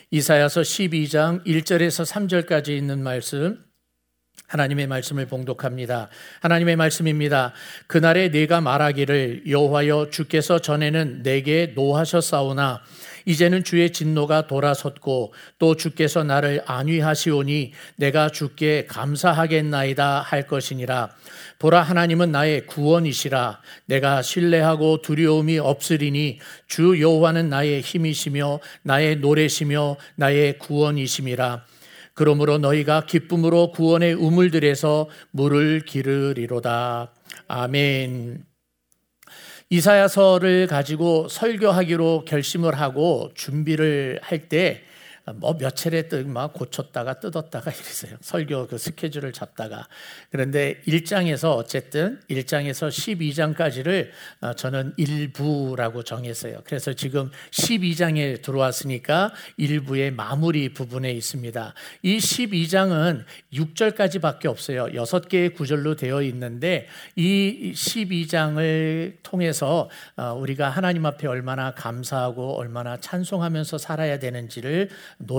이사야서 12장 1절에서 3절까지 있는 말씀, 하나님의 말씀을 봉독합니다. 하나님의 말씀입니다. 그날에 네가 말하기를 여호와여 주께서 전에는 내게 노하셨사오나 이제는 주의 진노가 돌아섰고 또 주께서 나를 안위하시오니 내가 주께 감사하겠나이다 할 것이니라. 보라, 하나님은 나의 구원이시라. 내가 신뢰하고 두려움이 없으리니 주 여호와는 나의 힘이시며 나의 노래시며 나의 구원이심이라. 그러므로 너희가 기쁨으로 구원의 우물들에서 물을 기르리로다. 아멘. 이사야서를 가지고 설교하기로 결심을 하고 준비를 할 때 몇 차례 막 고쳤다가 뜯었다가 이랬어요. 설교 그 스케줄을 잡다가. 그런데 1장에서 어쨌든 1장에서 12장까지를 저는 일부라고 정했어요. 그래서 지금 12장에 들어왔으니까 일부의 마무리 부분에 있습니다. 이 12장은 6절까지밖에 없어요. 6개의 구절로 되어 있는데 이 12장을 통해서 우리가 하나님 앞에 얼마나 감사하고 얼마나 찬송하면서 살아야 되는지를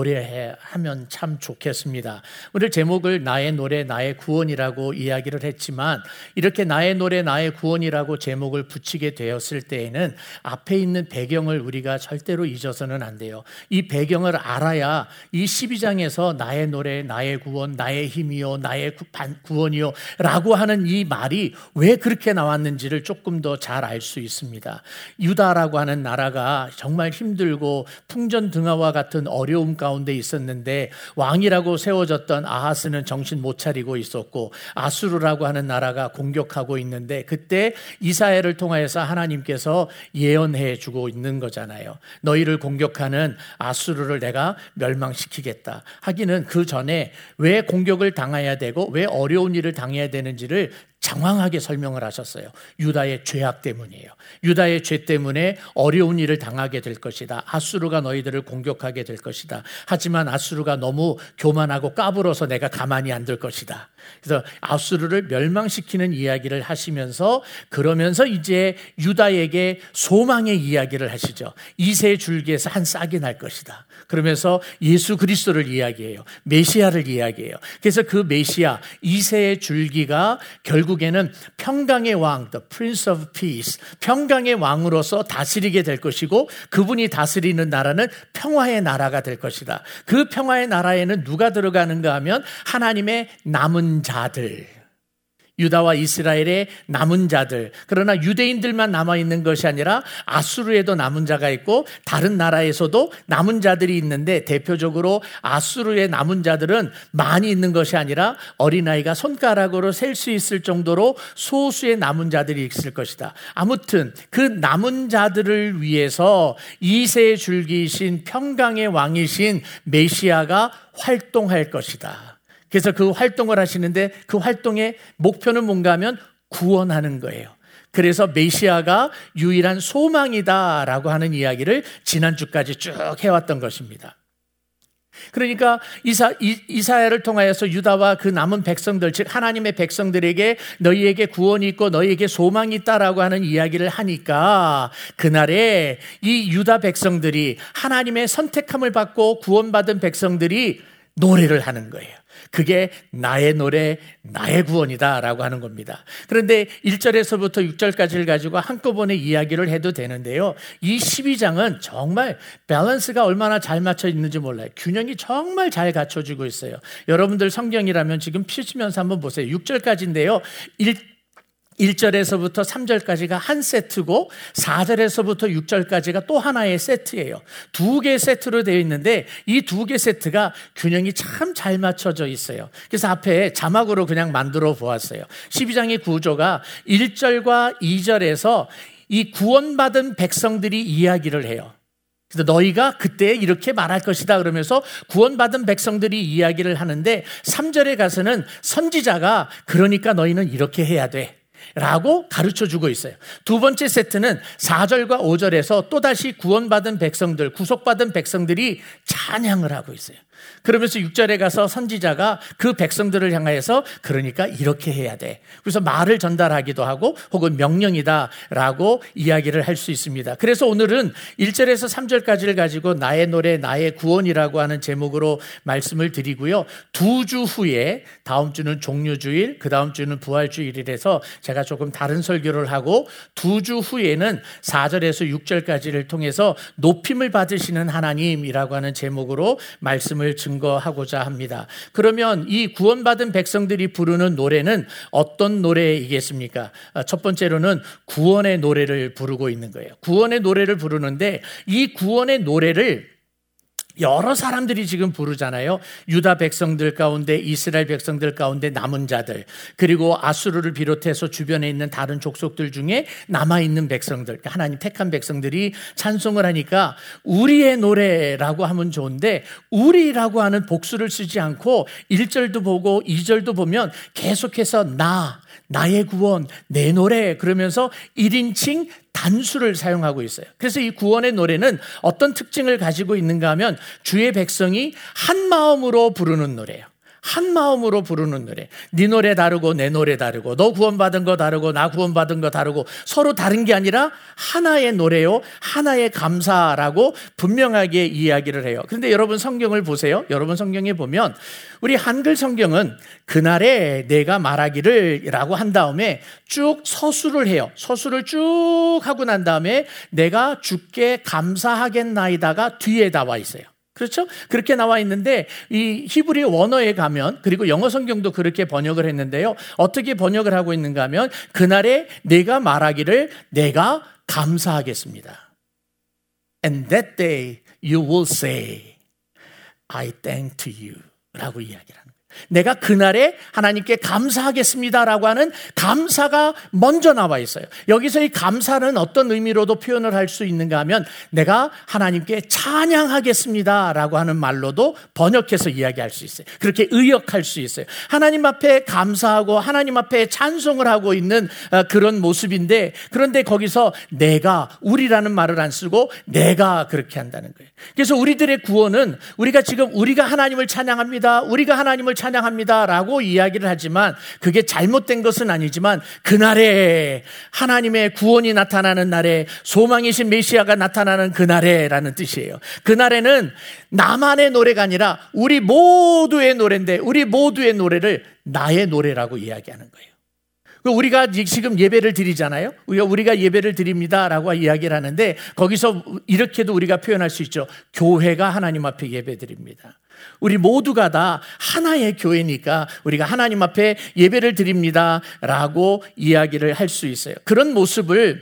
노래하면 참 좋겠습니다. 오늘 제목을 나의 노래 나의 구원이라고 이야기를 했지만 이렇게 나의 노래 나의 구원이라고 제목을 붙이게 되었을 때에는 앞에 있는 배경을 우리가 절대로 잊어서는 안 돼요. 이 배경을 알아야 이 12장에서 나의 노래 나의 구원 나의 힘이요 나의 구원이요 라고 하는 이 말이 왜 그렇게 나왔는지를 조금 더 잘 알 수 있습니다. 유다라고 하는 나라가 정말 힘들고 풍전등화와 같은 어려움 가운데 있었는데 왕이라고 세워졌던 아하스는 정신 못 차리고 있었고 아수르라고 하는 나라가 공격하고 있는데 그때 이사야를 통하여서 하나님께서 예언해 주고 있는 거잖아요. 너희를 공격하는 아수르를 내가 멸망시키겠다. 하기는 그 전에 왜 공격을 당해야 되고 왜 어려운 일을 당해야 되는지를 장황하게 설명을 하셨어요. 유다의 죄악 때문이에요. 유다의 죄 때문에 어려운 일을 당하게 될 것이다. 아수르가 너희들을 공격하게 될 것이다. 하지만 아수르가 너무 교만하고 까불어서 내가 가만히 안 둘 것이다. 그래서 아수르를 멸망시키는 이야기를 하시면서 그러면서 이제 유다에게 소망의 이야기를 하시죠. 이새 줄기에서 한 싹이 날 것이다. 그러면서 예수 그리스도를 이야기해요. 메시아를 이야기해요. 그래서 그 메시아 이새의 줄기가 결국에는 평강의 왕, the Prince of Peace, 평강의 왕으로서 다스리게 될 것이고 그분이 다스리는 나라는 평화의 나라가 될 것이다. 그 평화의 나라에는 누가 들어가는가 하면 하나님의 남은 자들, 유다와 이스라엘의 남은 자들. 그러나 유대인들만 남아있는 것이 아니라 아수르에도 남은 자가 있고 다른 나라에서도 남은 자들이 있는데 대표적으로 아수르의 남은 자들은 많이 있는 것이 아니라 어린아이가 손가락으로 셀 수 있을 정도로 소수의 남은 자들이 있을 것이다. 아무튼 그 남은 자들을 위해서 이새의 줄기이신 평강의 왕이신 메시아가 활동할 것이다. 그래서 그 활동을 하시는데 그 활동의 목표는 뭔가 하면 구원하는 거예요. 그래서 메시아가 유일한 소망이다라고 하는 이야기를 지난주까지 쭉 해왔던 것입니다. 그러니까 이사야를 통하여서 유다와 그 남은 백성들, 즉 하나님의 백성들에게 너희에게 구원이 있고 너희에게 소망이 있다라고 하는 이야기를 하니까 그날에 이 유다 백성들이 하나님의 선택함을 받고 구원받은 백성들이 노래를 하는 거예요. 그게 나의 노래, 나의 구원이다 라고 하는 겁니다. 그런데 1절에서부터 6절까지를 가지고 한꺼번에 이야기를 해도 되는데요. 이 12장은 정말 밸런스가 얼마나 잘 맞춰 있는지 몰라요. 균형이 정말 잘 갖춰지고 있어요. 여러분들 성경이라면 지금 펴시면서 한번 보세요. 6절까지인데요. 1절에서부터 3절까지가 한 세트고 4절에서부터 6절까지가 또 하나의 세트예요. 두 개의 세트로 되어 있는데 이 두 개 세트가 균형이 참 잘 맞춰져 있어요. 그래서 앞에 자막으로 그냥 만들어 보았어요. 12장의 구조가 1절과 2절에서 이 구원받은 백성들이 이야기를 해요. 그래서 너희가 그때 이렇게 말할 것이다 그러면서 구원받은 백성들이 이야기를 하는데 3절에 가서는 선지자가 그러니까 너희는 이렇게 해야 돼 라고 가르쳐 주고 있어요. 두 번째 세트는 4절과 5절에서 또다시 구원받은 백성들, 구속받은 백성들이 찬양을 하고 있어요. 그러면서 6절에 가서 선지자가 그 백성들을 향하여서 그러니까 이렇게 해야 돼. 그래서 말을 전달하기도 하고 혹은 명령이다라고 이야기를 할 수 있습니다. 그래서 오늘은 1절에서 3절까지를 가지고 나의 노래, 나의 구원이라고 하는 제목으로 말씀을 드리고요. 2주 후에 다음 주는 종료주일, 그 다음 주는 부활주일이라서 제가 조금 다른 설교를 하고 2주 후에는 4절에서 6절까지를 통해서 높임을 받으시는 하나님이라고 하는 제목으로 말씀을 증거하고자 합니다. 그러면 이 구원받은 백성들이 부르는 노래는 어떤 노래이겠습니까? 첫 번째로는 구원의 노래를 부르고 있는 거예요. 구원의 노래를 부르는데 이 구원의 노래를 여러 사람들이 지금 부르잖아요. 유다 백성들 가운데, 이스라엘 백성들 가운데 남은 자들, 그리고 아수르를 비롯해서 주변에 있는 다른 족속들 중에 남아있는 백성들, 하나님 택한 백성들이 찬송을 하니까 우리의 노래라고 하면 좋은데 우리라고 하는 복수를 쓰지 않고 1절도 보고 2절도 보면 계속해서 나의 구원, 내 노래 그러면서 1인칭 단수를 사용하고 있어요. 그래서 이 구원의 노래는 어떤 특징을 가지고 있는가 하면 주의 백성이 한 마음으로 부르는 노래예요. 한 마음으로 부르는 노래. 네 노래 다르고 내 노래 다르고 너 구원받은 거 다르고 나 구원받은 거 다르고 서로 다른 게 아니라 하나의 노래요, 하나의 감사라고 분명하게 이야기를 해요. 그런데 여러분 성경을 보세요. 여러분 성경에 보면 우리 한글 성경은 그날에 내가 말하기를 라고 한 다음에 쭉 서술을 해요. 서술을 쭉 하고 난 다음에 내가 주께 감사하겠나이다가 뒤에 나와 있어요. 그렇죠? 그렇게 나와 있는데 이 히브리 원어에 가면, 그리고 영어 성경도 그렇게 번역을 했는데요. 어떻게 번역을 하고 있는가 하면 그날에 내가 말하기를 내가 감사하겠습니다. And that day you will say I thank to you 라고 이야기를 하는 거예요. 내가 그날에 하나님께 감사하겠습니다라고 하는 감사가 먼저 나와 있어요. 여기서 이 감사는 어떤 의미로도 표현을 할 수 있는가 하면 내가 하나님께 찬양하겠습니다라고 하는 말로도 번역해서 이야기할 수 있어요. 그렇게 의역할 수 있어요. 하나님 앞에 감사하고 하나님 앞에 찬송을 하고 있는 그런 모습인데, 그런데 거기서 내가, 우리라는 말을 안 쓰고 내가 그렇게 한다는 거예요. 그래서 우리들의 구원은 우리가 하나님을 찬양합니다, 우리가 하나님을 찬양합니다라고 이야기를 하지만 그게 잘못된 것은 아니지만 그날에 하나님의 구원이 나타나는 날에, 소망이신 메시아가 나타나는 그날에라는 뜻이에요. 그날에는 나만의 노래가 아니라 우리 모두의 노래인데 우리 모두의 노래를 나의 노래라고 이야기하는 거예요. 우리가 지금 예배를 드리잖아요. 우리가 예배를 드립니다라고 이야기를 하는데 거기서 이렇게도 우리가 표현할 수 있죠. 교회가 하나님 앞에 예배 드립니다. 우리 모두가 다 하나의 교회니까 우리가 하나님 앞에 예배를 드립니다라고 이야기를 할 수 있어요. 그런 모습을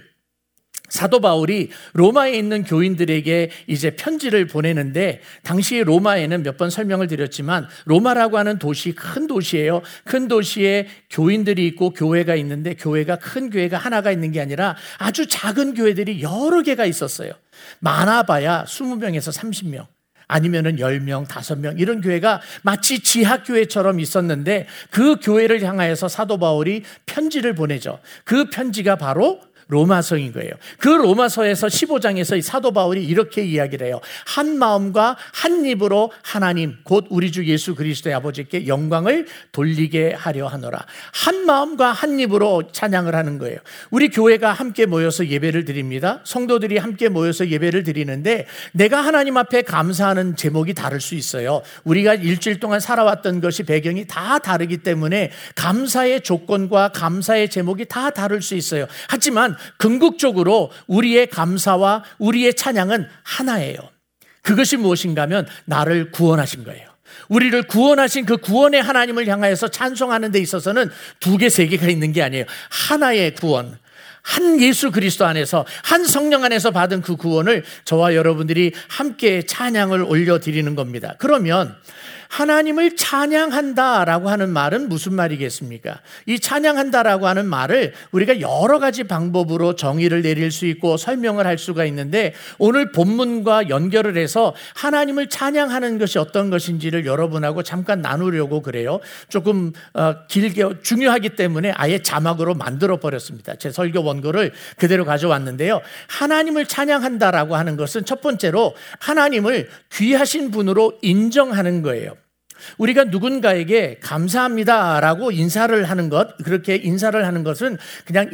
사도 바울이 로마에 있는 교인들에게 이제 편지를 보내는데, 당시 로마에는 몇 번 설명을 드렸지만 로마라고 하는 도시, 큰 도시예요. 큰 도시에 교인들이 있고 교회가 있는데 교회가, 큰 교회가 하나가 있는 게 아니라 아주 작은 교회들이 여러 개가 있었어요. 많아봐야 20명에서 30명. 아니면은 10명, 5명 이런 교회가 마치 지하교회처럼 있었는데 그 교회를 향하여서 사도 바울이 편지를 보내죠. 그 편지가 바로 로마서인 거예요. 그 로마서에서 15장에서 이 사도 바울이 이렇게 이야기를 해요. 한 마음과 한 입으로 하나님 곧 우리 주 예수 그리스도의 아버지께 영광을 돌리게 하려 하노라. 한 마음과 한 입으로 찬양을 하는 거예요. 우리 교회가 함께 모여서 예배를 드립니다. 성도들이 함께 모여서 예배를 드리는데 내가 하나님 앞에 감사하는 제목이 다를 수 있어요. 우리가 일주일 동안 살아왔던 것이 배경이 다 다르기 때문에 감사의 조건과 감사의 제목이 다 다를 수 있어요. 하지만 궁극적으로 우리의 감사와 우리의 찬양은 하나예요. 그것이 무엇인가 하면 나를 구원하신 거예요. 우리를 구원하신 그 구원의 하나님을 향하여서 찬송하는 데 있어서는 2개, 3개가 있는 게 아니에요. 하나의 구원, 한 예수 그리스도 안에서, 한 성령 안에서 받은 그 구원을 저와 여러분들이 함께 찬양을 올려드리는 겁니다. 그러면 하나님을 찬양한다라고 하는 말은 무슨 말이겠습니까? 이 찬양한다라고 하는 말을 우리가 여러 가지 방법으로 정의를 내릴 수 있고 설명을 할 수가 있는데, 오늘 본문과 연결을 해서 하나님을 찬양하는 것이 어떤 것인지를 여러분하고 잠깐 나누려고 그래요. 조금 길게 중요하기 때문에 아예 자막으로 만들어 버렸습니다. 제 설교 원고를 그대로 가져왔는데요. 하나님을 찬양한다라고 하는 것은 첫 번째로 하나님을 귀하신 분으로 인정하는 거예요. 우리가 누군가에게 감사합니다라고 인사를 하는 것, 그렇게 인사를 하는 것은 그냥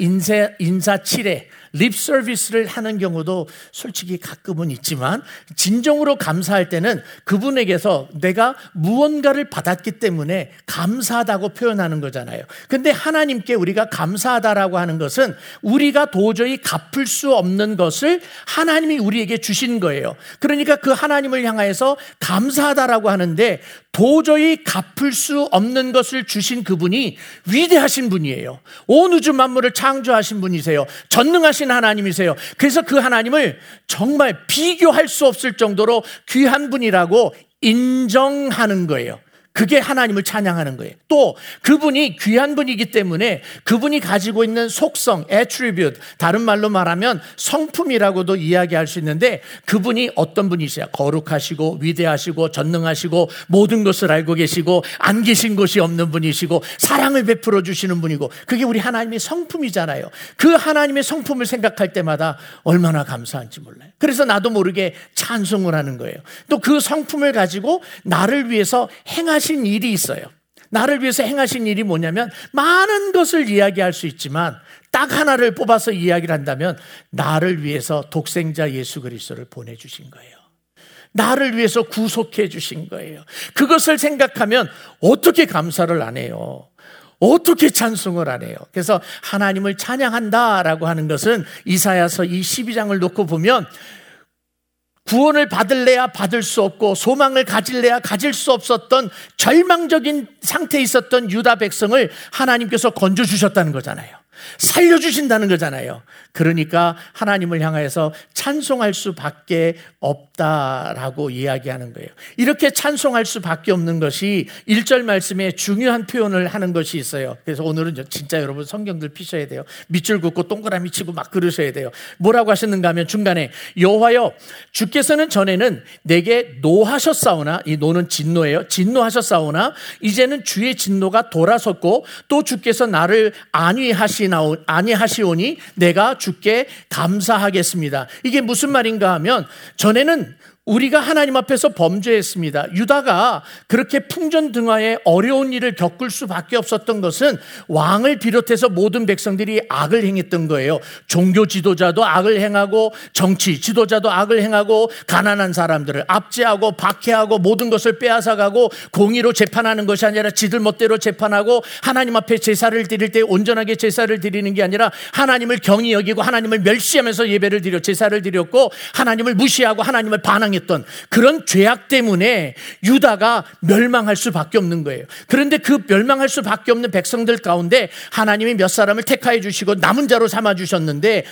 인사치레, 립 서비스를 하는 경우도 솔직히 가끔은 있지만, 진정으로 감사할 때는 그분에게서 내가 무언가를 받았기 때문에 감사하다고 표현하는 거잖아요. 근데 하나님께 우리가 감사하다라고 하는 것은 우리가 도저히 갚을 수 없는 것을 하나님이 우리에게 주신 거예요. 그러니까 그 하나님을 향해서 감사하다라고 하는데, 도저히 갚을 수 없는 것을 주신 그분이 위대하신 분이에요. 온 우주 만물을 창조하신 분이세요. 전능하신 하나님이세요. 그래서 그 하나님을 정말 비교할 수 없을 정도로 귀한 분이라고 인정하는 거예요. 그게 하나님을 찬양하는 거예요. 또 그분이 귀한 분이기 때문에 그분이 가지고 있는 속성, attribute, 다른 말로 말하면 성품이라고도 이야기할 수 있는데, 그분이 어떤 분이세요? 거룩하시고 위대하시고 전능하시고 모든 것을 알고 계시고 안 계신 것이 없는 분이시고 사랑을 베풀어 주시는 분이고, 그게 우리 하나님의 성품이잖아요. 그 하나님의 성품을 생각할 때마다 얼마나 감사한지 몰라요. 그래서 나도 모르게 찬송을 하는 거예요. 또 그 성품을 가지고 나를 위해서 행하신 일이 있어요. 나를 위해서 행하신 일이 뭐냐면, 많은 것을 이야기할 수 있지만 딱 하나를 뽑아서 이야기를 한다면, 나를 위해서 독생자 예수 그리스도를 보내주신 거예요. 나를 위해서 구속해 주신 거예요. 그것을 생각하면 어떻게 감사를 안 해요? 어떻게 찬송을 안 해요? 그래서 하나님을 찬양한다라고 하는 것은 이사야서 이 12장을 놓고 보면, 구원을 받을래야 받을 수 없고 소망을 가질래야 가질 수 없었던 절망적인 상태에 있었던 유다 백성을 하나님께서 건져주셨다는 거잖아요. 살려주신다는 거잖아요. 그러니까 하나님을 향해서 찬송할 수밖에 없다라고 이야기하는 거예요. 이렇게 찬송할 수밖에 없는 것이 1절 말씀에 중요한 표현을 하는 것이 있어요. 그래서 오늘은 진짜 여러분 성경들 피셔야 돼요. 밑줄 긋고 동그라미 치고 막 그러셔야 돼요. 뭐라고 하셨는가 하면 중간에, 여호와여 주께서는 전에는 내게 노하셨사오나, 이 노는 진노예요. 진노하셨사오나 이제는 주의 진노가 돌아섰고 또 주께서 나를 아니하시오니 내가 주께 감사하겠습니다. 이게 무슨 말인가 하면, 전에는 우리가 하나님 앞에서 범죄했습니다. 유다가 그렇게 풍전등화에 어려운 일을 겪을 수밖에 없었던 것은 왕을 비롯해서 모든 백성들이 악을 행했던 거예요. 종교 지도자도 악을 행하고 정치 지도자도 악을 행하고 가난한 사람들을 압제하고 박해하고 모든 것을 빼앗아가고 공의로 재판하는 것이 아니라 지들 멋대로 재판하고, 하나님 앞에 제사를 드릴 때 온전하게 제사를 드리는 게 아니라 하나님을 경히 여기고 하나님을 멸시하면서 예배를 드려 제사를 드렸고, 하나님을 무시하고 하나님을 반항했던 그런 죄악 때문에 유다가 멸망할 수밖에 없는 거예요. 그런데 그 멸망할 수밖에 없는 백성들 가운데 하나님이 몇 사람을 택하여 주시고 남은 자로 삼아 주셨는데,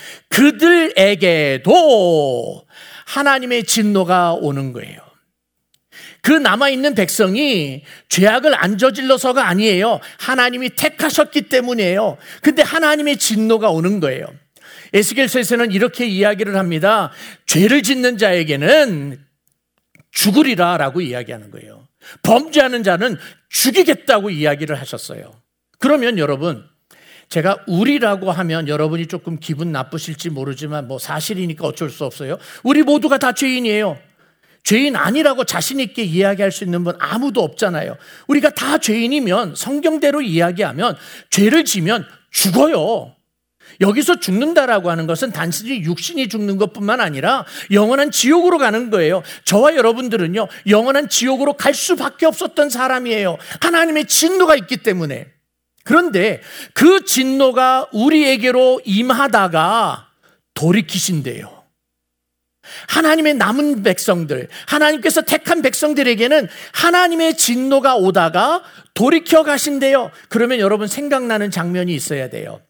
그들에게도 하나님의 진노가 오는 거예요. 그 남아있는 백성이 죄악을 안 저질러서가 아니에요. 하나님이 택하셨기 때문이에요. 근데 하나님의 진노가 오는 거예요. 에스겔서에서는 이렇게 이야기를 합니다. 죄를 짓는 자에게는 죽으리라 라고 이야기하는 거예요. 범죄하는 자는 죽이겠다고 이야기를 하셨어요. 그러면 여러분, 제가 우리라고 하면 여러분이 조금 기분 나쁘실지 모르지만 뭐 사실이니까 어쩔 수 없어요. 우리 모두가 다 죄인이에요. 죄인 아니라고 자신 있게 이야기할 수 있는 분 아무도 없잖아요. 우리가 다 죄인이면, 성경대로 이야기하면 죄를 지면 죽어요. 여기서 죽는다라고 하는 것은 단순히 육신이 죽는 것뿐만 아니라 영원한 지옥으로 가는 거예요. 저와 여러분들은요, 영원한 지옥으로 갈 수밖에 없었던 사람이에요. 하나님의 진노가 있기 때문에. 그런데 그 진노가 우리에게로 임하다가 돌이키신대요. 하나님의 남은 백성들, 하나님께서 택한 백성들에게는 하나님의 진노가 오다가 돌이켜 가신대요. 그러면 여러분 생각나는 장면이 있어야 돼요.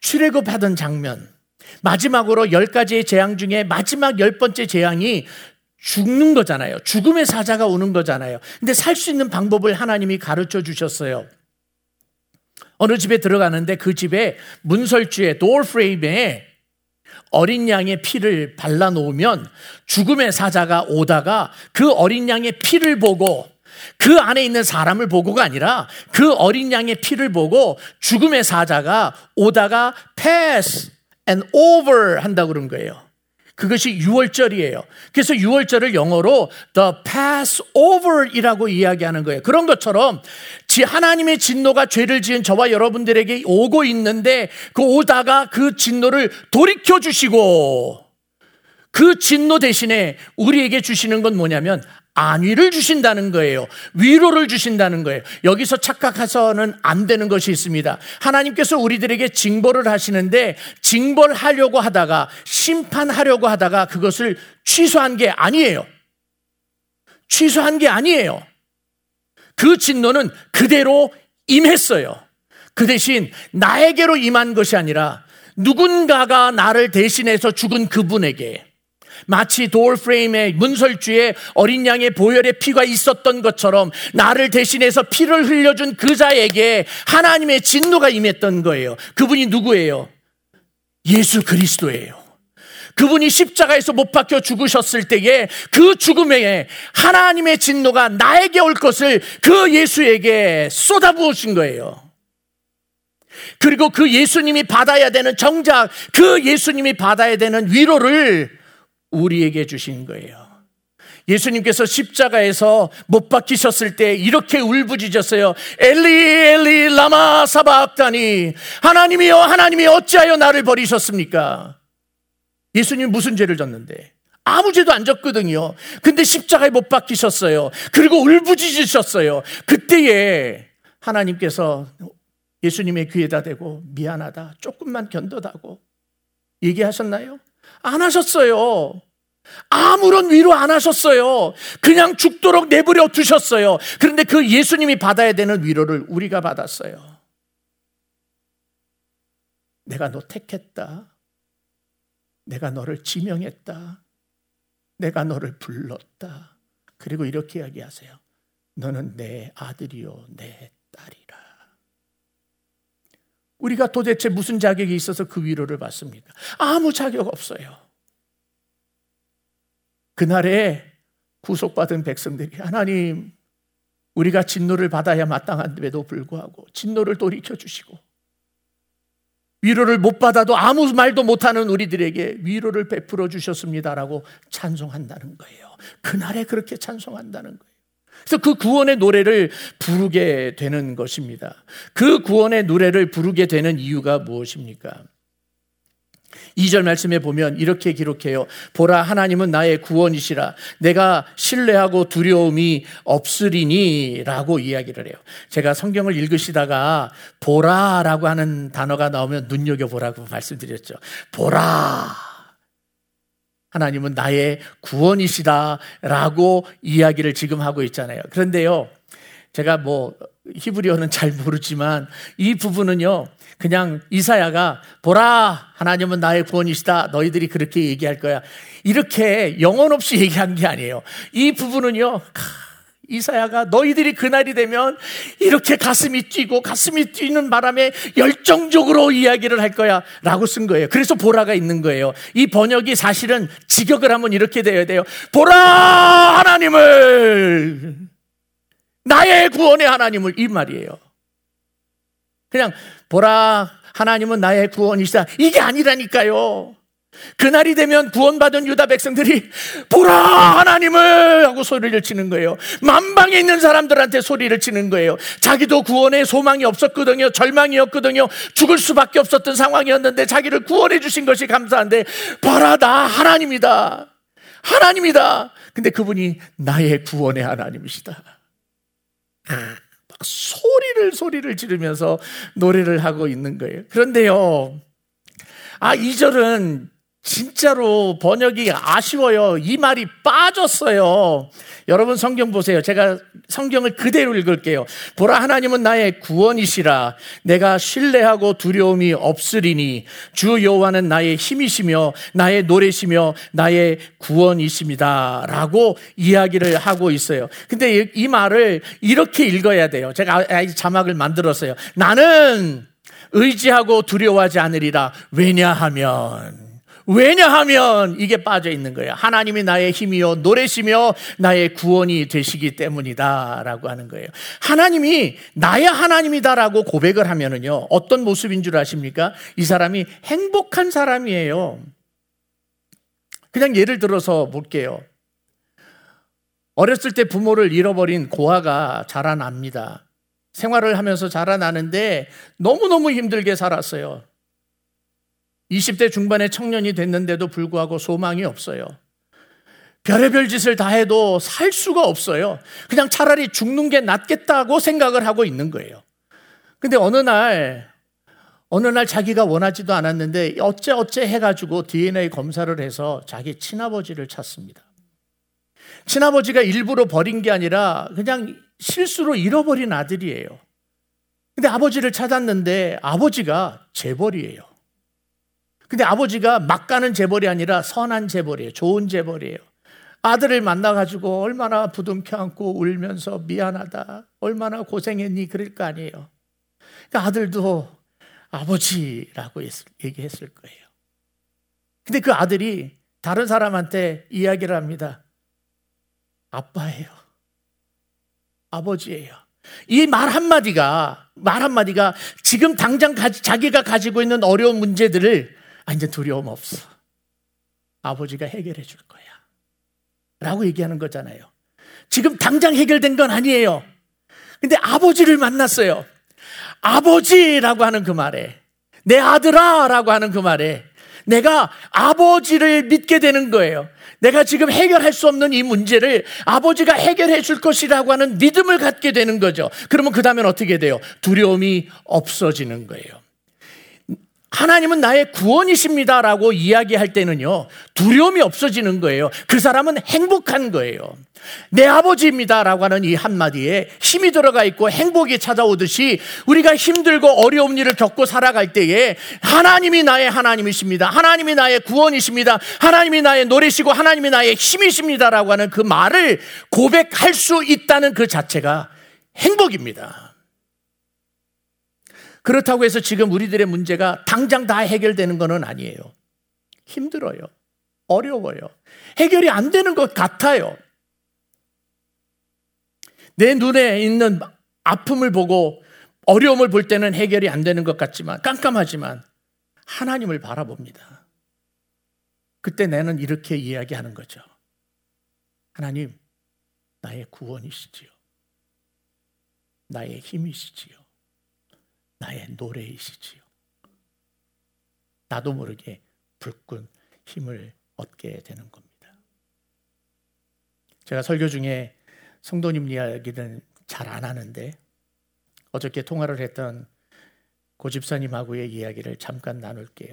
출애굽하던 장면, 마지막으로 10가지의 재앙 중에 마지막 10번째 재앙이 죽는 거잖아요. 죽음의 사자가 오는 거잖아요. 근데 살 수 있는 방법을 하나님이 가르쳐 주셨어요. 어느 집에 들어가는데 그 집에 문설주에 도어 프레임에 어린 양의 피를 발라놓으면 죽음의 사자가 오다가 그 어린 양의 피를 보고 그 안에 있는 사람을 보고가 아니라 그 어린 양의 피를 보고 죽음의 사자가 오다가 pass and over 한다고 그런 거예요. 그것이 유월절이에요. 그래서 유월절을 영어로 the Passover이라고 이야기하는 거예요. 그런 것처럼 하나님의 진노가 죄를 지은 저와 여러분들에게 오고 있는데 그 오다가 그 진노를 돌이켜 주시고 그 진노 대신에 우리에게 주시는 건 뭐냐면 안위를 주신다는 거예요. 위로를 주신다는 거예요. 여기서 착각해서는 안 되는 것이 있습니다. 하나님께서 우리들에게 징벌을 하시는데 징벌하려고 하다가 심판하려고 하다가 그것을 취소한 게 아니에요. 취소한 게 아니에요. 그 진노는 그대로 임했어요. 그 대신 나에게로 임한 것이 아니라 누군가가 나를 대신해서 죽은 그분에게 마치 도어프레임에 문설주에 어린 양의 보혈의 피가 있었던 것처럼 나를 대신해서 피를 흘려준 그 자에게 하나님의 진노가 임했던 거예요. 그분이 누구예요? 예수 그리스도예요. 그분이 십자가에서 못 박혀 죽으셨을 때에 그 죽음에 하나님의 진노가 나에게 올 것을 그 예수에게 쏟아부으신 거예요. 그리고 그 예수님이 받아야 되는 정작 그 예수님이 받아야 되는 위로를 우리에게 주신 거예요. 예수님께서 십자가에서 못 박히셨을 때 이렇게 울부짖었어요. 엘리 엘리 라마 사박다니, 하나님이여 하나님이여 어찌하여 나를 버리셨습니까? 예수님 무슨 죄를 졌는데? 아무 죄도 안 졌거든요. 근데 십자가에 못 박히셨어요. 그리고 울부짖으셨어요. 그때에 하나님께서 예수님의 귀에다 대고 미안하다, 조금만 견뎌다고 얘기하셨나요? 안 하셨어요. 아무런 위로 안 하셨어요. 그냥 죽도록 내버려 두셨어요. 그런데 그 예수님이 받아야 되는 위로를 우리가 받았어요. 내가 너 택했다. 내가 너를 지명했다. 내가 너를 불렀다. 그리고 이렇게 이야기하세요. 너는 내 아들이요 내 딸이라. 우리가 도대체 무슨 자격이 있어서 그 위로를 받습니까? 아무 자격 없어요. 그날에 구속받은 백성들이 하나님, 우리가 진노를 받아야 마땅한데도 불구하고 진노를 돌이켜 주시고 위로를 못 받아도 아무 말도 못하는 우리들에게 위로를 베풀어 주셨습니다라고 찬송한다는 거예요. 그날에 그렇게 찬송한다는 거예요. 그래서 그 구원의 노래를 부르게 되는 것입니다. 그 구원의 노래를 부르게 되는 이유가 무엇입니까? 2절 말씀에 보면 이렇게 기록해요. 보라, 하나님은 나의 구원이시라. 내가 신뢰하고 두려움이 없으리니 라고 이야기를 해요. 제가 성경을 읽으시다가 보라라고 하는 단어가 나오면 눈여겨보라고 말씀드렸죠. 보라, 하나님은 나의 구원이시다 라고 이야기를 지금 하고 있잖아요. 그런데요, 제가 히브리어는 잘 모르지만 이 부분은요, 그냥 이사야가 보라, 하나님은 나의 구원이시다, 너희들이 그렇게 얘기할 거야, 이렇게 영혼 없이 얘기한 게 아니에요. 이 부분은요, 이사야가 너희들이 그날이 되면 이렇게 가슴이 뛰는 바람에 열정적으로 이야기를 할 거야 라고 쓴 거예요. 그래서 보라가 있는 거예요. 이 번역이 사실은 직역을 하면 이렇게 돼야 돼요. 보라, 하나님을, 나의 구원의 하나님을, 이 말이에요. 그냥 보라, 하나님은 나의 구원이시다, 이게 아니라니까요. 그날이 되면 구원받은 유다 백성들이 보라, 하나님을 하고 소리를 치는 거예요. 만방에 있는 사람들한테 소리를 치는 거예요. 자기도 구원의 소망이 없었거든요. 절망이었거든요. 죽을 수밖에 없었던 상황이었는데 자기를 구원해 주신 것이 감사한데, 봐라, 나 하나님이다, 하나님이다. 근데 그분이 나의 구원의 하나님이시다. 소리를 지르면서 노래를 하고 있는 거예요. 그런데요, 2절은 진짜로 번역이 아쉬워요. 이 말이 빠졌어요. 여러분 성경 보세요. 제가 성경을 그대로 읽을게요. 보라, 하나님은 나의 구원이시라. 내가 신뢰하고 두려움이 없으리니 주 여호와는 나의 힘이시며 나의 노래시며 나의 구원이십니다 라고 이야기를 하고 있어요. 근데 이 말을 이렇게 읽어야 돼요. 제가 자막을 만들었어요. 나는 의지하고 두려워하지 않으리라. 왜냐하면 이게 빠져 있는 거예요. 하나님이 나의 힘이요 노래시며 나의 구원이 되시기 때문이다 라고 하는 거예요. 하나님이 나의 하나님이다라고 고백을 하면은요, 어떤 모습인 줄 아십니까? 이 사람이 행복한 사람이에요. 그냥 예를 들어서 볼게요. 어렸을 때 부모를 잃어버린 고아가 자라납니다. 생활을 하면서 자라나는데 너무너무 힘들게 살았어요. 20대 중반의 청년이 됐는데도 불구하고 소망이 없어요. 별의별 짓을 다 해도 살 수가 없어요. 그냥 차라리 죽는 게 낫겠다고 생각을 하고 있는 거예요. 근데 어느 날 자기가 원하지도 않았는데 어째 해가지고 DNA 검사를 해서 자기 친아버지를 찾습니다. 친아버지가 일부러 버린 게 아니라 그냥 실수로 잃어버린 아들이에요. 근데 아버지를 찾았는데 아버지가 재벌이에요. 근데 아버지가 막 가는 재벌이 아니라 선한 재벌이에요. 좋은 재벌이에요. 아들을 만나가지고 얼마나 부둥켜 안고 울면서 미안하다, 얼마나 고생했니 그럴 거 아니에요. 그러니까 아들도 아버지라고 얘기했을 거예요. 근데 그 아들이 다른 사람한테 이야기를 합니다. 아빠예요. 아버지예요. 이 말 한마디가 지금 당장 자기가 가지고 있는 어려운 문제들을 이제 두려움 없어. 아버지가 해결해 줄 거야 라고 얘기하는 거잖아요. 지금 당장 해결된 건 아니에요. 근데 아버지를 만났어요. 아버지라고 하는 그 말에, 내 아들아 라고 하는 그 말에 내가 아버지를 믿게 되는 거예요. 내가 지금 해결할 수 없는 이 문제를 아버지가 해결해 줄 것이라고 하는 믿음을 갖게 되는 거죠. 그러면 그 다음엔 어떻게 돼요? 두려움이 없어지는 거예요. 하나님은 나의 구원이십니다라고 이야기할 때는요, 두려움이 없어지는 거예요. 그 사람은 행복한 거예요. 내 아버지입니다라고 하는 이 한마디에 힘이 들어가 있고 행복이 찾아오듯이 우리가 힘들고 어려운 일을 겪고 살아갈 때에 하나님이 나의 하나님이십니다, 하나님이 나의 구원이십니다, 하나님이 나의 노래시고 하나님이 나의 힘이십니다라고 하는 그 말을 고백할 수 있다는 그 자체가 행복입니다. 그렇다고 해서 지금 우리들의 문제가 당장 다 해결되는 건 아니에요. 힘들어요. 어려워요. 해결이 안 되는 것 같아요. 내 눈에 있는 아픔을 보고 어려움을 볼 때는 해결이 안 되는 것 같지만, 깜깜하지만 하나님을 바라봅니다. 그때 나는 이렇게 이야기하는 거죠. 하나님, 나의 구원이시지요. 나의 힘이시지요. 나의 노래이시지요. 나도 모르게 불끈 힘을 얻게 되는 겁니다. 제가 설교 중에 성도님 이야기는 잘 안 하는데 어저께 통화를 했던 고 집사님하고의 이야기를 잠깐 나눌게요.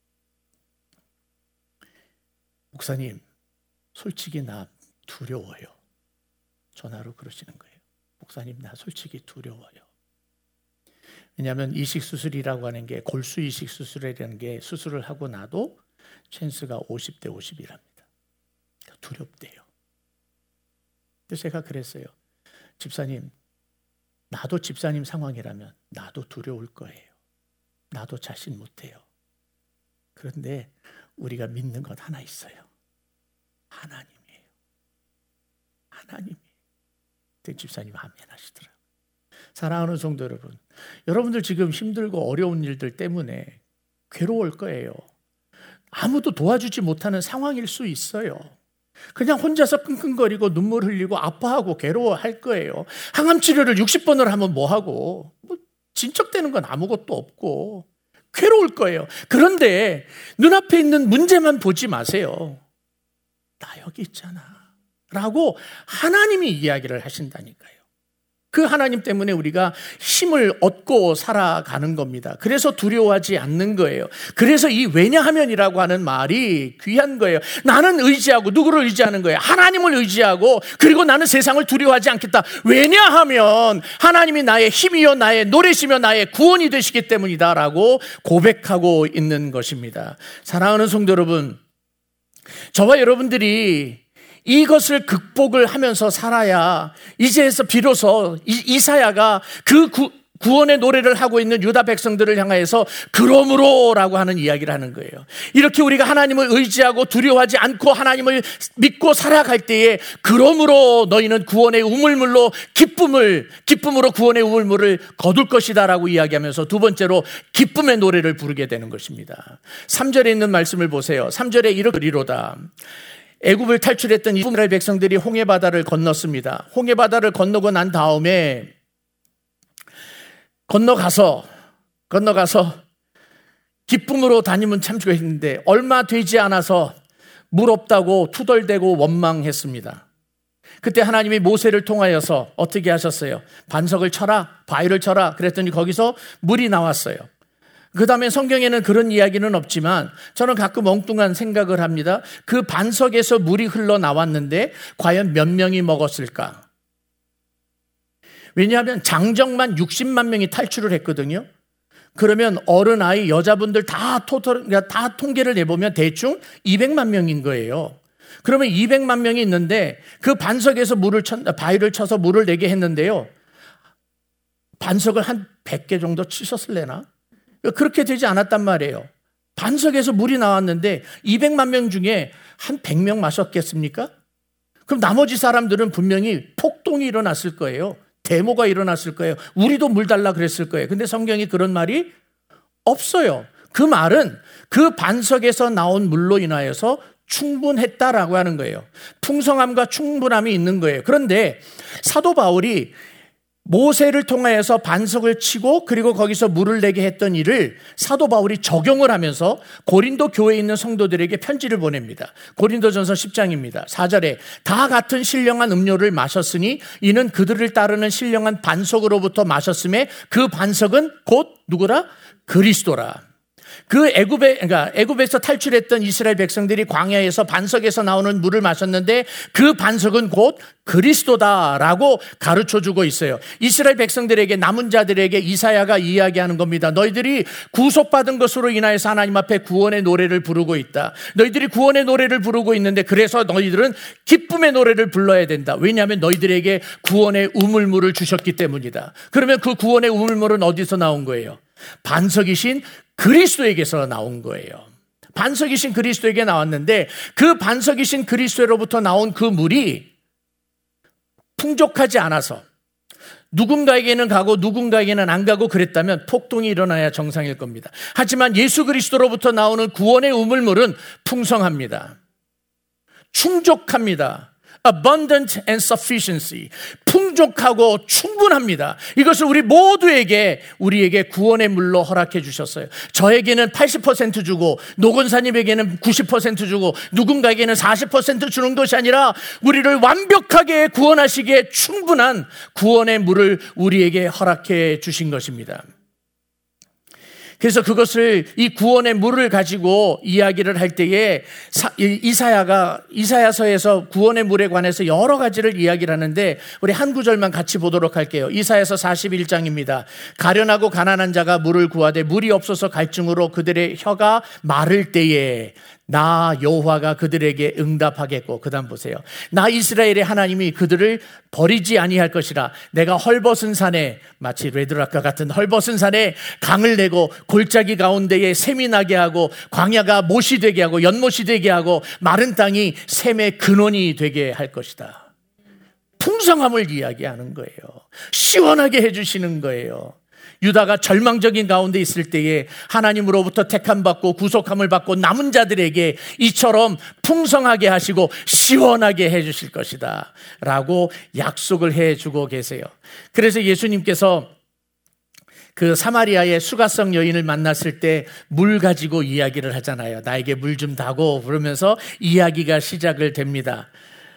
목사님, 솔직히 나 두려워요. 전화로 그러시는 거예요. 목사님, 나 솔직히 두려워요. 왜냐하면 이식수술이라고 하는 게, 골수 이식수술이라는 게 수술을 하고 나도 찬스가 50대 50이랍니다. 두렵대요. 그래서 제가 그랬어요. 집사님, 나도 집사님 상황이라면 나도 두려울 거예요. 나도 자신 못해요. 그런데 우리가 믿는 것 하나 있어요. 하나님이에요. 하나님이에요. 집사님 아멘 하시더라고요. 사랑하는 성도 여러분, 여러분들 지금 힘들고 어려운 일들 때문에 괴로울 거예요. 아무도 도와주지 못하는 상황일 수 있어요. 그냥 혼자서 끙끙거리고 눈물 흘리고 아파하고 괴로워할 거예요. 항암 치료를 60번을 하면 뭐하고, 진척되는 건 아무것도 없고 괴로울 거예요. 그런데 눈앞에 있는 문제만 보지 마세요. 나 여기 있잖아 라고 하나님이 이야기를 하신다니까요. 그 하나님 때문에 우리가 힘을 얻고 살아가는 겁니다. 그래서 두려워하지 않는 거예요. 그래서 이 왜냐하면이라고 하는 말이 귀한 거예요. 나는 의지하고, 누구를 의지하는 거예요? 하나님을 의지하고, 그리고 나는 세상을 두려워하지 않겠다. 왜냐하면 하나님이 나의 힘이요 나의 노래시며 나의 구원이 되시기 때문이다 라고 고백하고 있는 것입니다. 사랑하는 성도 여러분, 저와 여러분들이 이것을 극복을 하면서 살아야 이제서 비로소 이사야가 그 구원의 노래를 하고 있는 유다 백성들을 향하여서 그러므로라고 하는 이야기를 하는 거예요. 이렇게 우리가 하나님을 의지하고 두려워하지 않고 하나님을 믿고 살아갈 때에 그러므로 너희는 구원의 우물물로 기쁨으로 구원의 우물물을 거둘 것이다 라고 이야기하면서 두 번째로 기쁨의 노래를 부르게 되는 것입니다. 3절에 있는 말씀을 보세요. 3절에 이렇게 그리로다. 애굽을 탈출했던 이스라엘 백성들이 홍해바다를 건넜습니다. 홍해바다를 건너고 난 다음에 건너가서 기쁨으로 다니면 참 좋겠는데 얼마 되지 않아서 물 없다고 투덜대고 원망했습니다. 그때 하나님이 모세를 통하여서 어떻게 하셨어요? 반석을 쳐라, 바위를 쳐라 그랬더니 거기서 물이 나왔어요. 그 다음에 성경에는 그런 이야기는 없지만 저는 가끔 엉뚱한 생각을 합니다. 그 반석에서 물이 흘러나왔는데 과연 몇 명이 먹었을까? 왜냐하면 장정만 60만 명이 탈출을 했거든요. 그러면 어른, 아이, 여자분들 다 통계를 내보면 대충 200만 명인 거예요. 그러면 200만 명이 있는데 그 반석에서 바위를 쳐서 물을 내게 했는데요. 반석을 한 100개 정도 치셨을래나? 그렇게 되지 않았단 말이에요. 반석에서 물이 나왔는데 200만 명 중에 한 100명 마셨겠습니까? 그럼 나머지 사람들은 분명히 폭동이 일어났을 거예요. 데모가 일어났을 거예요. 우리도 물 달라 그랬을 거예요. 근데 성경에 그런 말이 없어요. 그 말은 그 반석에서 나온 물로 인하여서 충분했다라고 하는 거예요. 풍성함과 충분함이 있는 거예요. 그런데 사도 바울이 모세를 통하여서 반석을 치고 그리고 거기서 물을 내게 했던 일을 사도 바울이 적용을 하면서 고린도 교회에 있는 성도들에게 편지를 보냅니다. 고린도전서 10장입니다. 4절에 다 같은 신령한 음료를 마셨으니 이는 그들을 따르는 신령한 반석으로부터 마셨음에 그 반석은 곧 누구라? 그리스도라. 애굽에서 탈출했던 이스라엘 백성들이 광야에서 반석에서 나오는 물을 마셨는데 그 반석은 곧 그리스도다라고 가르쳐주고 있어요. 이스라엘 백성들에게, 남은 자들에게 이사야가 이야기하는 겁니다. 너희들이 구속받은 것으로 인하여서 하나님 앞에 구원의 노래를 부르고 있다. 너희들이 구원의 노래를 부르고 있는데 그래서 너희들은 기쁨의 노래를 불러야 된다. 왜냐하면 너희들에게 구원의 우물물을 주셨기 때문이다. 그러면 그 구원의 우물물은 어디서 나온 거예요? 반석이신 그리스도에게서 나온 거예요. 반석이신 그리스도에게 나왔는데 그 반석이신 그리스도로부터 나온 그 물이 풍족하지 않아서 누군가에게는 가고 누군가에게는 안 가고 그랬다면 폭동이 일어나야 정상일 겁니다. 하지만 예수 그리스도로부터 나오는 구원의 우물물은 풍성합니다. 충족합니다. Abundant and sufficiency. 풍족하고 충분합니다. 이것을 우리에게 구원의 물로 허락해 주셨어요. 저에게는 80% 주고 노건사님에게는 90% 주고 누군가에게는 40% 주는 것이 아니라 우리를 완벽하게 구원하시기에 충분한 구원의 물을 우리에게 허락해 주신 것입니다. 그래서 그것을, 이 구원의 물을 가지고 이야기를 할 때에 이사야서에서 구원의 물에 관해서 여러 가지를 이야기를 하는데 우리 한 구절만 같이 보도록 할게요. 이사야서 41장입니다. 가련하고 가난한 자가 물을 구하되 물이 없어서 갈증으로 그들의 혀가 마를 때에 나 여호와가 그들에게 응답하겠고, 그 다음 보세요. 나 이스라엘의 하나님이 그들을 버리지 아니할 것이라. 내가 헐벗은 산에, 마치 레드락과 같은 헐벗은 산에 강을 내고 골짜기 가운데에 샘이 나게 하고 광야가 못이 되게 하고 연못이 되게 하고 마른 땅이 샘의 근원이 되게 할 것이다. 풍성함을 이야기하는 거예요. 시원하게 해주시는 거예요. 유다가 절망적인 가운데 있을 때에 하나님으로부터 택함받고 구속함을 받고 남은 자들에게 이처럼 풍성하게 하시고 시원하게 해주실 것이다 라고 약속을 해주고 계세요. 그래서 예수님께서 그 사마리아의 수가성 여인을 만났을 때 물 가지고 이야기를 하잖아요. 나에게 물 좀 다고 그러면서 이야기가 시작을 됩니다.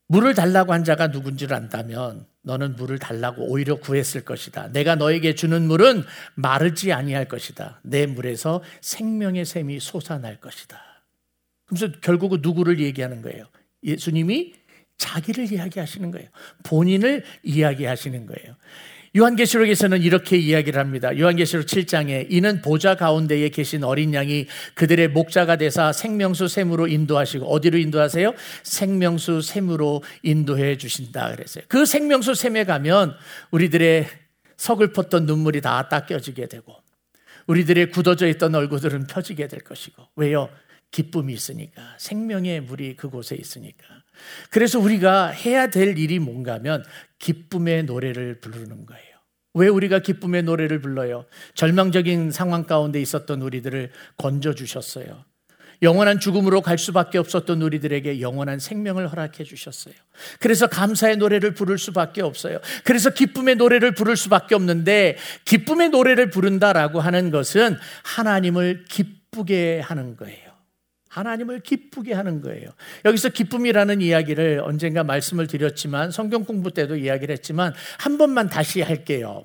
물을 달라고 한 자가 누군지를 안다면 너는 물을 달라고 오히려 구했을 것이다. 내가 너에게 주는 물은 마르지 아니할 것이다. 내 물에서 생명의 샘이 솟아날 것이다. 그래서 결국은 누구를 얘기하는 거예요? 예수님이 자기를 이야기하시는 거예요. 본인을 이야기하시는 거예요. 요한계시록에서는 이렇게 이야기를 합니다. 요한계시록 7장에 이는 보좌 가운데에 계신 어린 양이 그들의 목자가 되사 생명수 샘으로 인도하시고, 어디로 인도하세요? 생명수 샘으로 인도해 주신다 그랬어요. 그 생명수 샘에 가면 우리들의 서글펐던 눈물이 다 닦여지게 되고 우리들의 굳어져 있던 얼굴들은 펴지게 될 것이고. 왜요? 기쁨이 있으니까. 생명의 물이 그곳에 있으니까. 그래서 우리가 해야 될 일이 뭔가 하면 기쁨의 노래를 부르는 거예요. 왜 우리가 기쁨의 노래를 불러요? 절망적인 상황 가운데 있었던 우리들을 건져주셨어요. 영원한 죽음으로 갈 수밖에 없었던 우리들에게 영원한 생명을 허락해 주셨어요. 그래서 감사의 노래를 부를 수밖에 없어요. 그래서 기쁨의 노래를 부를 수밖에 없는데, 기쁨의 노래를 부른다라고 하는 것은 하나님을 기쁘게 하는 거예요. 하나님을 기쁘게 하는 거예요. 여기서 기쁨이라는 이야기를 언젠가 말씀을 드렸지만, 성경 공부 때도 이야기를 했지만 한 번만 다시 할게요.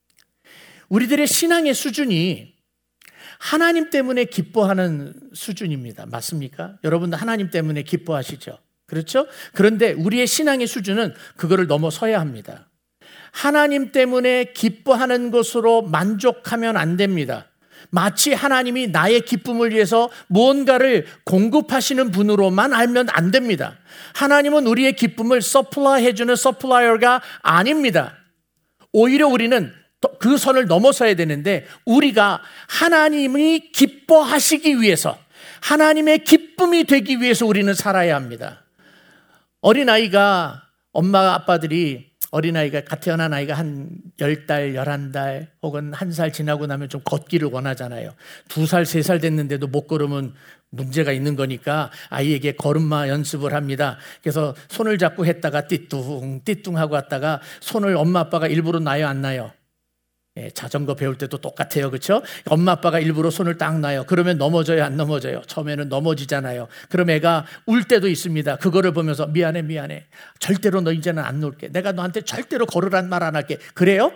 우리들의 신앙의 수준이 하나님 때문에 기뻐하는 수준입니다. 맞습니까? 여러분도 하나님 때문에 기뻐하시죠? 그렇죠? 그런데 우리의 신앙의 수준은 그거를 넘어서야 합니다. 하나님 때문에 기뻐하는 것으로 만족하면 안 됩니다. 마치 하나님이 나의 기쁨을 위해서 무언가를 공급하시는 분으로만 알면 안 됩니다. 하나님은 우리의 기쁨을 서플라이 해주는 서플라이어가 아닙니다. 오히려 우리는 그 선을 넘어서야 되는데, 우리가 하나님이 기뻐하시기 위해서, 하나님의 기쁨이 되기 위해서 우리는 살아야 합니다. 어린아이가, 엄마 아빠들이 어린아이가, 갓 태어난 아이가 한 10달, 11달 혹은 1살 지나고 나면 좀 걷기를 원하잖아요. 2살, 3살 됐는데도 못 걸으면 문제가 있는 거니까 아이에게 걸음마 연습을 합니다. 그래서 손을 잡고 했다가 띠뚱 띠뚱 하고 왔다가 손을 엄마 아빠가 일부러 놔요, 안 놔요? 예, 자전거 배울 때도 똑같아요. 그렇죠? 엄마 아빠가 일부러 손을 딱 놔요. 그러면 넘어져요, 안 넘어져요? 처음에는 넘어지잖아요. 그럼 애가 울 때도 있습니다. 그거를 보면서 미안해 절대로 너 이제는 안 놓을게. 내가 너한테 절대로 걸으란 말 안 할게. 그래요?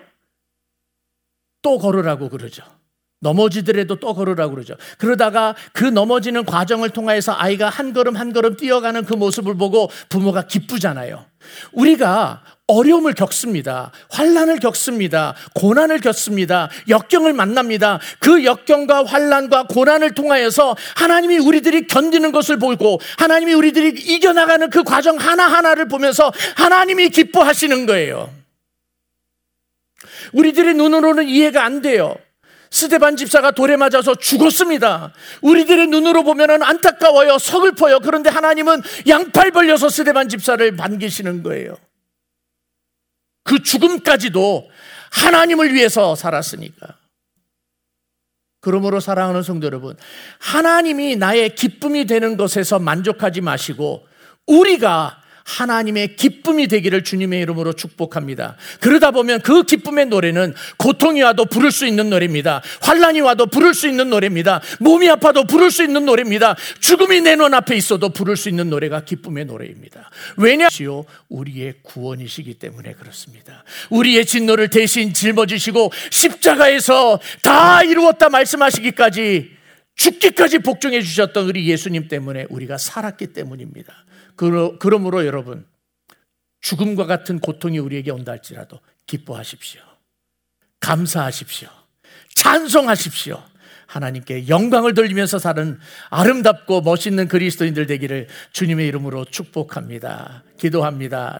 또 걸으라고 그러죠. 넘어지더라도 또 걸으라고 그러죠. 그러다가 그 넘어지는 과정을 통해서 아이가 한 걸음 한 걸음 뛰어가는 그 모습을 보고 부모가 기쁘잖아요. 우리가 어려움을 겪습니다. 환난을 겪습니다. 고난을 겪습니다. 역경을 만납니다. 그 역경과 환난과 고난을 통하여서 하나님이 우리들이 견디는 것을 보고, 하나님이 우리들이 이겨나가는 그 과정 하나하나를 보면서 하나님이 기뻐하시는 거예요. 우리들의 눈으로는 이해가 안 돼요. 스데반 집사가 돌에 맞아서 죽었습니다. 우리들의 눈으로 보면 안타까워요. 서글퍼요. 그런데 하나님은 양팔 벌려서 스데반 집사를 반기시는 거예요. 그 죽음까지도 하나님을 위해서 살았으니까. 그러므로 사랑하는 성도 여러분, 하나님이 나의 기쁨이 되는 것에서 만족하지 마시고 우리가 하나님의 기쁨이 되기를 주님의 이름으로 축복합니다. 그러다 보면 그 기쁨의 노래는 고통이 와도 부를 수 있는 노래입니다. 환난이 와도 부를 수 있는 노래입니다. 몸이 아파도 부를 수 있는 노래입니다. 죽음이 내 눈앞에 있어도 부를 수 있는 노래가 기쁨의 노래입니다. 왜냐하면 우리의 구원이시기 때문에 그렇습니다. 우리의 진노를 대신 짊어지시고 십자가에서 다 이루었다 말씀하시기까지, 죽기까지 복종해 주셨던 우리 예수님 때문에 우리가 살았기 때문입니다. 그러므로 여러분, 죽음과 같은 고통이 우리에게 온다 할지라도 기뻐하십시오. 감사하십시오. 찬송하십시오. 하나님께 영광을 돌리면서 사는 아름답고 멋있는 그리스도인들 되기를 주님의 이름으로 축복합니다. 기도합니다.